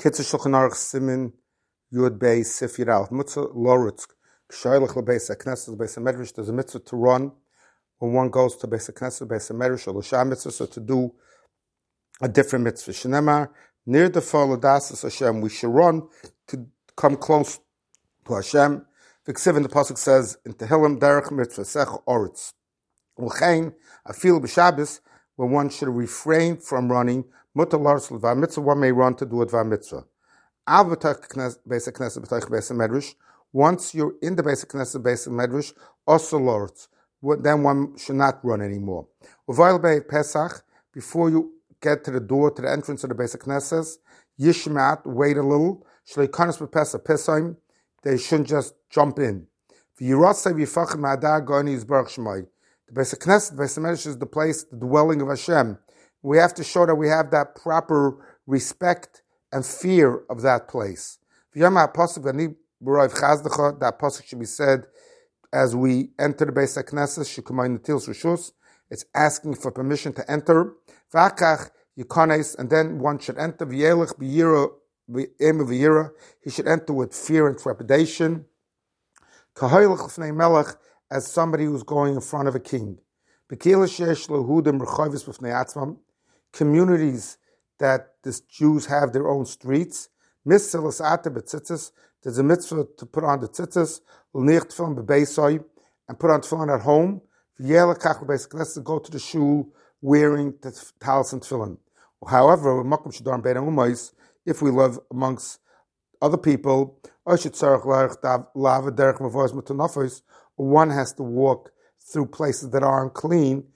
Kitzur Shulchan Aruch Simin Yud Beis Sif Yiralf Mitzvah Loritz K'shoylech LeBeis HaKnesset LeBeis HaMedrash. There's a mitzvah to run when one goes to Beis HaKnesset LeBeis HaMedrash or L'Shah mitzvah, so to do a different mitzvah. Shenemar near the fall of Dasas Hashem, we should run to come close to Hashem. V'ksiv in the pasuk says in Tehillim Derech Mitzvah Sech Oritz L'chein Afil B'Shabbos, when one should refrain from running. Mutar Loritz L'Dvar Mitzvah, one may run to do a Dvar Mitzvah. Al B'Tach Beis HaKnesset B'Tach Beis HaMedrash, once you're in the Beis HaKnesset Beis HaMedrash, also Loritz, then one should not run anymore. U'vayil Bei Pesach, before you get to the door, to the entrance of the Beis HaKnesset, Yishmat, wait a little. Shlei Kanas B'Pesach Pesachim, they shouldn't just jump in. V'yirasei v'yifachim ha'adar goni yizbarach shmai. The Beis HaKnesset, Beis HaMedrash, is the place, the dwelling of Hashem. We have to show that we have that proper respect and fear of that place. That pasuk should be said as we enter the Beis HaKnesset. It's asking for permission to enter. And then one should enter. He should enter with fear and trepidation, as somebody who's going in front of a king. Communities that the Jews have their own streets. There's a mitzvah to put on the tzitzis, and put on tefillin at home. To go to the shul wearing the talis and tefillin. However, if we live amongst other people, one has to walk through places that are unclean.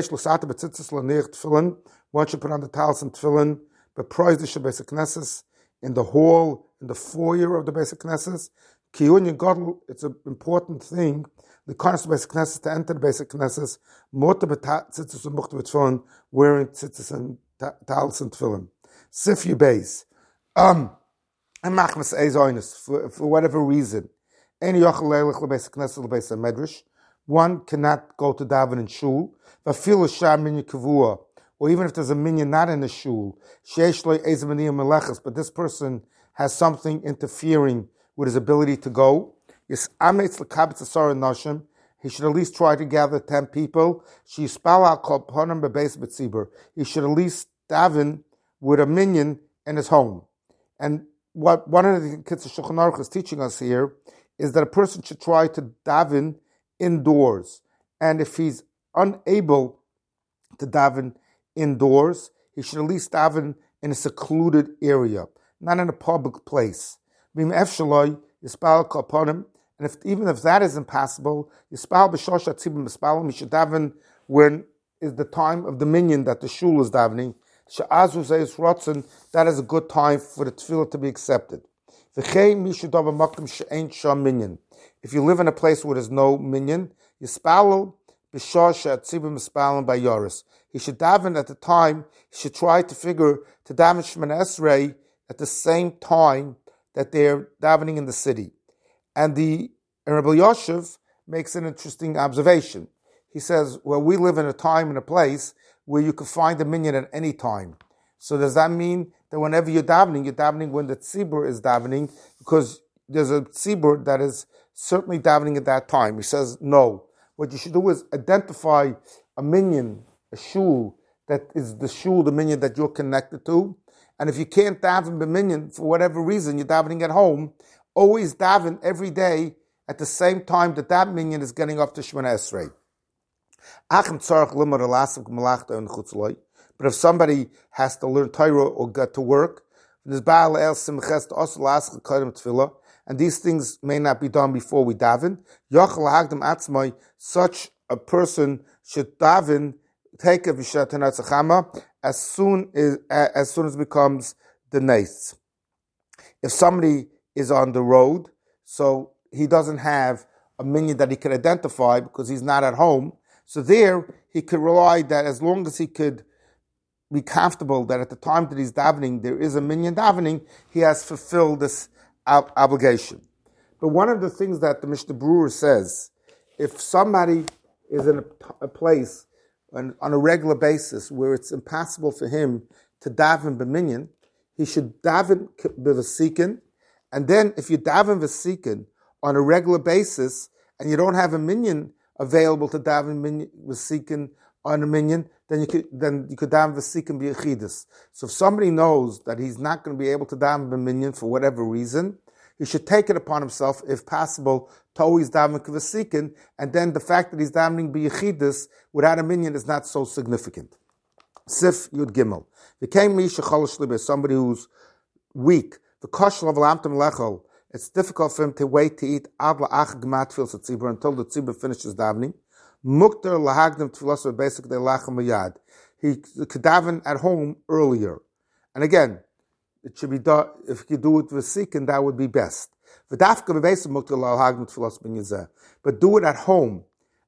One should put on the talis and tefillin, but praise the Beis HaKnesset in the hall, in the foyer of the Beis HaKnesset. Kiyun Gadol, it's an important thing. The Kanas Beis HaKnesset, to enter the Beis HaKnesset, mota b'tzitzis and muchta b'tefillin, wearing tzitzis and talis and tefillin. Sif Yubeis. And machmas eis oinus, for whatever reason. Ein yochel leilech lebeis HaKnesset lebeis HaMedrash. One cannot go to daven in shul. V'afil sham minyan kavua. Or even if there's a minyan not in the shul, but this person has something interfering with his ability to go, he should at least try to gather 10 people. He should at least daven with a minyan in his home. And what one of the Kitzur Shulchan Aruch is teaching us here is that a person should try to daven indoors. And if he's unable to daven indoors, he should at least daven in a secluded area, not in a public place. And even if that is impossible, he should daven when is the time of the minyan that the shul is davening. That is a good time for the tefillah to be accepted. If you live in a place where there's no minyan, he should daven at the time. He should try to figure to daven Shemona Esrei at the same time that they're davening in the city. And Rabbi Yoshev makes an interesting observation. He says, well, we live in a time and a place where you can find a minyan at any time. So does that mean that whenever you're davening when the tzibur is davening, because there's a tzibur that is certainly davening at that time? He says, no. What you should do is identify a minyan, a shul, that is the shul, the minyan that you're connected to. And if you can't daven the minyan for whatever reason, you're davening at home, always daven every day at the same time that minyan is getting up to Shemona Esrei. But if somebody has to learn Torah or get to work, and these things may not be done before we daven, such a person should daven, take a as soon as it becomes the nace. If somebody is on the road, so he doesn't have a minyan that he can identify because he's not at home, so there he could rely that as long as he could be comfortable that at the time that he's davening there is a minyan davening, he has fulfilled this obligation. But one of the things that the Mishnah Berurah says, if somebody is in a place on a regular basis where it's impossible for him to daven b'minyan, he should daven b'vasikin, and then if you daven v'sikin on a regular basis, and you don't have a minyan available to daven v'sikin on a minyan, then you could daven v'sikin b'yechidus. So if somebody knows that he's not going to be able to daven b'minyan for whatever reason, he should take it upon himself, if possible, to always daven v'sikin, and then the fact that he's davening b'yechidus without a minyan is not so significant. Sif Yud Gimel. Somebody who's weak. It's difficult for him to wait to eat until the tzibur finishes davening. He could daven at home earlier. And again, it should be done, if you do it with sikin, that would be best. But do it at home.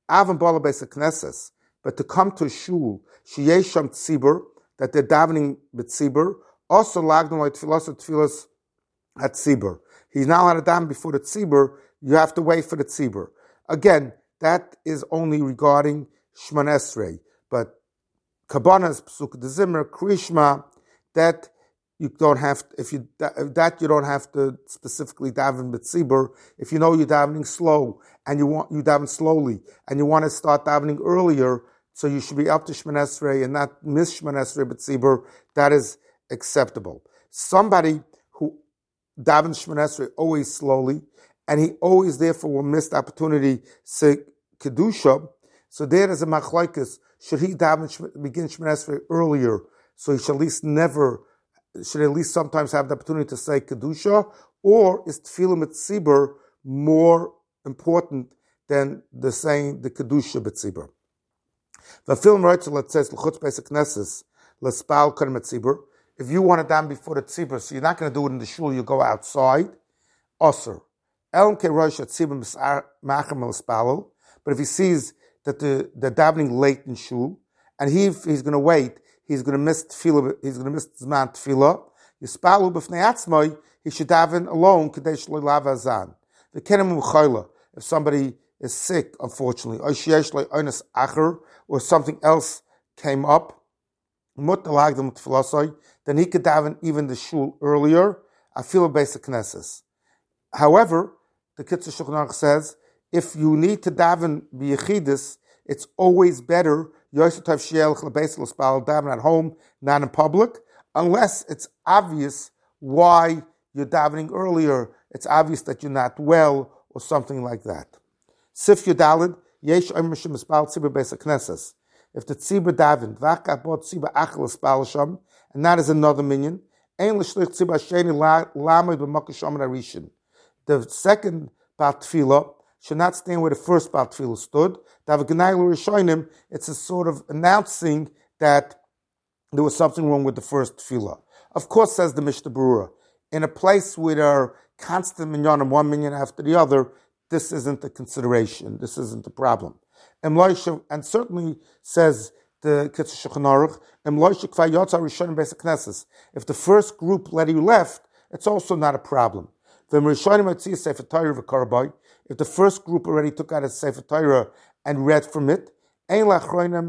But to come to a shul, sheyesham tzibur, that they're davening with tzibur, also lagdom like tefillas at tzibur. He's not allowed to daven before the tzibur. You have to wait for the tzibur. Again, that is only regarding Shemon Esrei, but Kabbanas, Pesukah de Zimmer, Krishma, that you don't have. You don't have to specifically daven with tzibur. If you know you're davening slow and you daven slowly and you want to start davening earlier, so you should be up to Shemon Esrei and not miss Shemon Esrei but tzibur. That is acceptable. Somebody who davens Shemon Esrei always slowly, and he always therefore will miss the opportunity to kedusha. So there is a machlokes. Should he begin Shemon Esrei earlier, so he should at least sometimes have the opportunity to say kedusha, or is tefillah mit tzibur more important than the saying the kedusha b'tzibur? The film writes that says l'chutz beis hakneses l'spal kodem tzibur. If you want to daven before the tzibur, so you're not going to do it in the shul, you go outside. Osir. Elm ke rosh tzibur machem l'spalel. But if he sees that they're davening late in shul, and he's going to wait, he's going to miss tefillah, he's going to miss zman tefillah. Yispalu b'fnei atzmai, he should daven alone kadesh lo lav azan. V'kenem u'chayla, if somebody is sick, unfortunately, or sheyesh lo onas acher, or something else came up, then he could daven even the shul earlier. I feel a basic knesses. However, the Kitzur Shulchan Aruch says, if you need to daven b'yechidus, it's always better daven at home, not in public, unless it's obvious why you're davening earlier. It's obvious that you're not well or something like that. Sif Yudalid, yesh omer shemispal tzibur beis hakneses. If the tzibur davened, v'akabot tzibur achel espal sham, and that is another minyan, ein l'shlich tzibur sheni lamed b'makos sham arishin. The second Bal Tefillah should not stand where the first Bal Tefillah stood. It's a sort of announcing that there was something wrong with the first Tefillah. Of course, says the Mishnah Berurah, in a place where there are constant minyanim, one minyan after the other, this isn't a consideration. This isn't a problem. And certainly says the Kitzur Shulchan Aruch, if the first group already left, it's also not a problem. If the first group already took out a Sefer Torah and read from it, the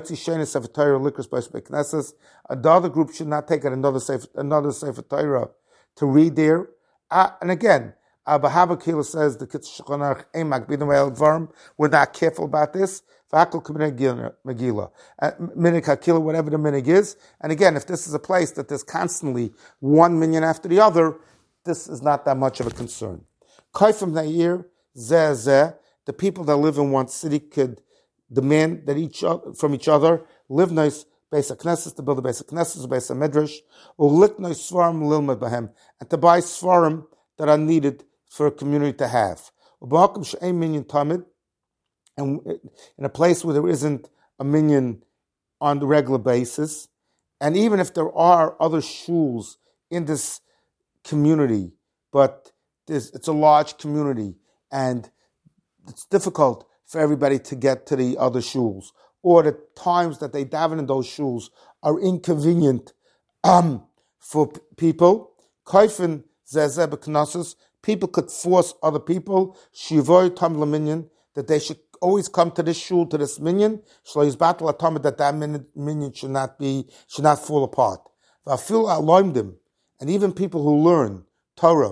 other group should not take out another Sefer Torah to read there. And again, Abba Habakila says the Kitzur Shulchan Aruch, we're not careful about this. Minig Hakila, whatever the minig is. And again, if this is a place that there's constantly one minyan after the other, this is not that much of a concern. Kaifim Na'ir, Zeh, the people that live in one city could demand that from each other live nice Beis HaKnesses, to build a Beis HaKnesses, a Beis HaMidrash, or lik nice Svarim lilmad bahem, and to buy Svarim that are needed for a community to have. U'b'hakom she'ein minyan tamid, and in a place where there isn't a minyan on the regular basis, and even if there are other shuls in this community, but it's a large community, and it's difficult for everybody to get to the other shuls, or the times that they daven in those shuls are inconvenient for people. Kaifin zezeh b'knesses, people could force other people shivoy tam leminyan, that they should always come to this shul, to this minyan, that minyan should not fall apart. V'afil aloimdim, and even people who learn Torah,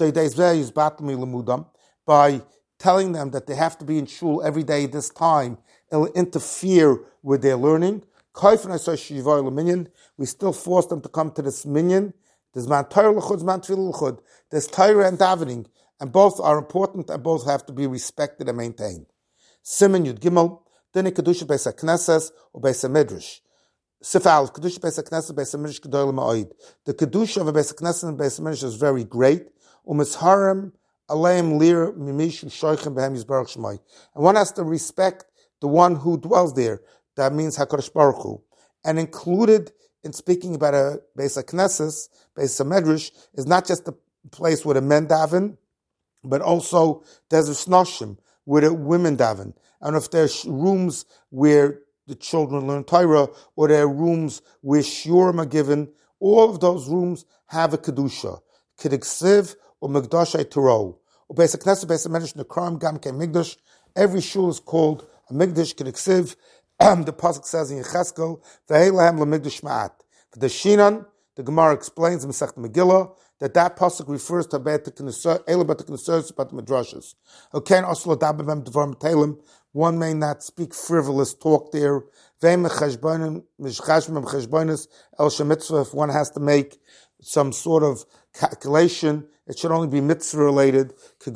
by telling them that they have to be in shul every day this time, it'll interfere with their learning. We still force them to come to this minyan. There's Torah l'chud, there's Torah and davening, and both are important and both have to be respected and maintained. Siman Yud Gimel, Dini Kedusha Beis HaKnesses or Beis HaMidrash. Sif Aleph, Kedusha Beis HaKnesses, Beis HaMidrash Gedolah Ma'od. The Kedusha of a Beis HaKnesses and Beis HaMidrash is very great. U'misharem aleim lir mimishu shoichem behem yizbarach shmai. And one has to respect the one who dwells there. That means HaKadosh Baruch Hu. And included in speaking about a Beis HaKnesses, Beis HaMidrash, is not just the place where the men daven, but also there's a shnoshim, where the women daven. And if there's rooms where the children learn Torah, or there are rooms where shiurim are given, all of those rooms have a kedusha. Kediksiv or Migdashay Torah. Or Beis HaKnesses, Beis HaMidrash, Nekram, Gam Ke Migdash. Every shul is called a Migdash, Kediksiv. The Pasuk says in Yecheskel, V'hei lahem l'migdash ma'at. For the Shinan, the Gemara explains in Masechet Megillah, that Pasuk refers to Bet Knesset, but Midrashas. Okay, also Dababem Dvar Metalim. One may not speak frivolous talk there. If one has to make some sort of calculation, it should only be mitzvah related. If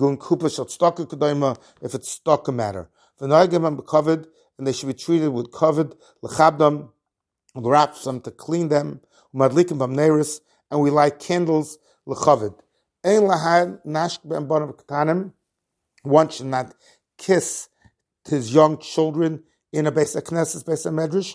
it's stuck a matter, and they should be treated with covered lechabdam, wrap them to clean them, and we light candles lechaved. One should not kiss his young children in a Beis HaKnesses, Beis HaMedrash.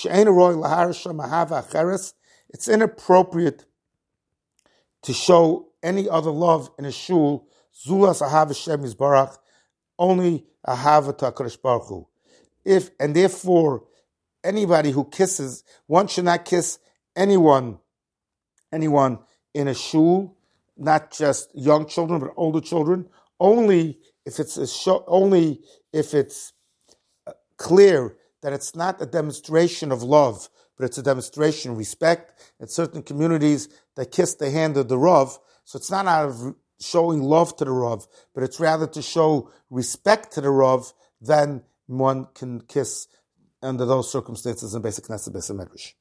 It's inappropriate to show any other love in a shul. Zulas ahav Hashem Yisbarach, only ahava to HaKadosh Baruch Hu. And therefore, anybody who kisses, one should not kiss anyone in a shul, not just young children but older children. Only if it's clear that it's not a demonstration of love, but it's a demonstration of respect. In certain communities, they kiss the hand of the Rav, so it's not out of showing love to the Rav, but it's rather to show respect to the Rav. Then one can kiss under those circumstances in Beis HaKnesses, Beis HaMedrash.